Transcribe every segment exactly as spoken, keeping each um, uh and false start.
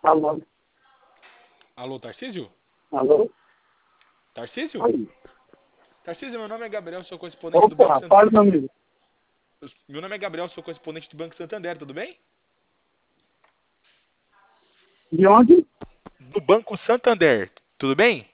Alô? Alô, Tarcísio? Alô? Tarcísio? Oi. Tarcísio, meu nome é Gabriel, sou correspondente do Banco Opa, Santander. fala, meu amigo. Meu nome é Gabriel, sou correspondente do Banco Santander, tudo bem? De onde? Do Banco Santander, tudo bem?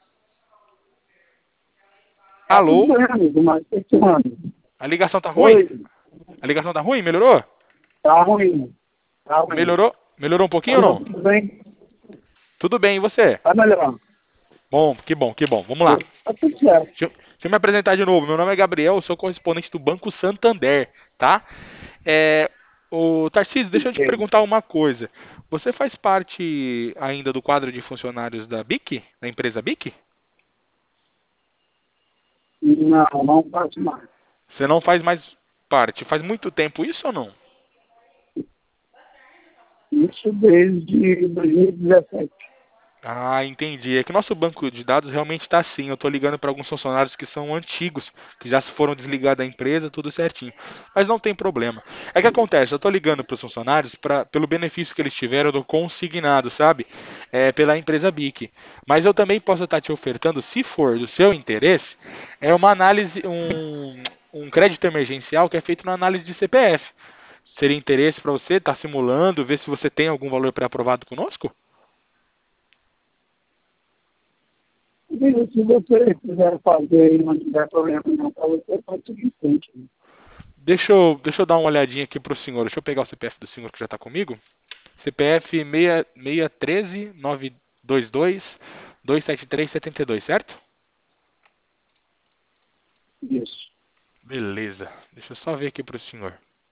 Tá tudo Alô? bem, amigo, mas o que que manda? A ligação tá ruim? Oi, A ligação tá ruim? Melhorou? tá ruim. Tá ruim. Melhorou? Melhorou um pouquinho ou Alô, não? tudo bem? Tudo bem, e você? Tá melhor. Bom, que bom, que bom. Vamos lá. Tá tudo certo. Deixa eu, deixa eu me apresentar de novo. Meu nome é Gabriel, eu sou correspondente do Banco Santander, tá? É, o Tarcísio, deixa eu te Ok. perguntar uma coisa. Você faz parte ainda do quadro de funcionários da B I C, da empresa B I C? Não, não faço mais. Você não faz mais parte. Faz muito tempo isso ou não? Isso desde dois mil e dezessete. Ah, entendi. É que o nosso banco de dados realmente está assim. Eu estou ligando para alguns funcionários que são antigos, que já foram desligados da empresa, tudo certinho. Mas não tem problema. É que acontece, eu estou ligando para os funcionários pra, pelo benefício que eles tiveram do consignado, sabe? É, pela empresa B I C. Mas eu também posso estar te ofertando, se for do seu interesse, é uma análise, um, um crédito emergencial que é feito na análise de C P F. Seria interesse para você estar simulando, ver se você tem algum valor pré-aprovado conosco? E se você quiser fazer e não tiver problema não para você, pode seguir em frente. Deixa eu, deixa eu dar uma olhadinha aqui pro senhor. Deixa eu pegar o C P F do senhor que já está comigo. C P F seis seis um três nove dois dois dois sete três sete dois, certo? Isso. Beleza. Deixa eu só ver aqui pro senhor.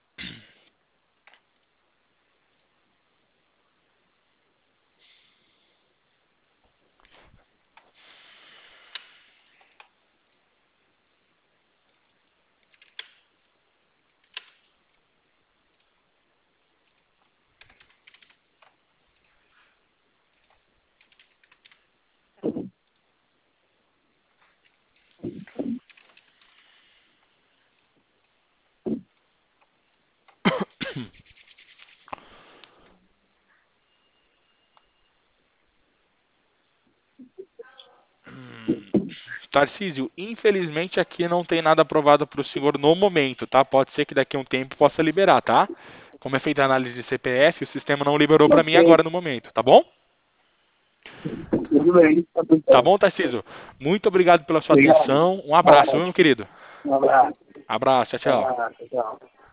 Hum, Tarcísio, infelizmente aqui não tem nada aprovado para o senhor no momento, tá? Pode ser que daqui a um tempo possa liberar, tá? Como é feita a análise de C P F, o sistema não liberou para mim Ok. agora no momento, tá bom? Tudo bem. Tá tudo Tá certo. bom, Tarcísio? Muito obrigado pela sua Obrigado. atenção. Um abraço, viu, Ótimo. meu querido? Um abraço. Abraço, tchau, tchau. Tchau, tchau.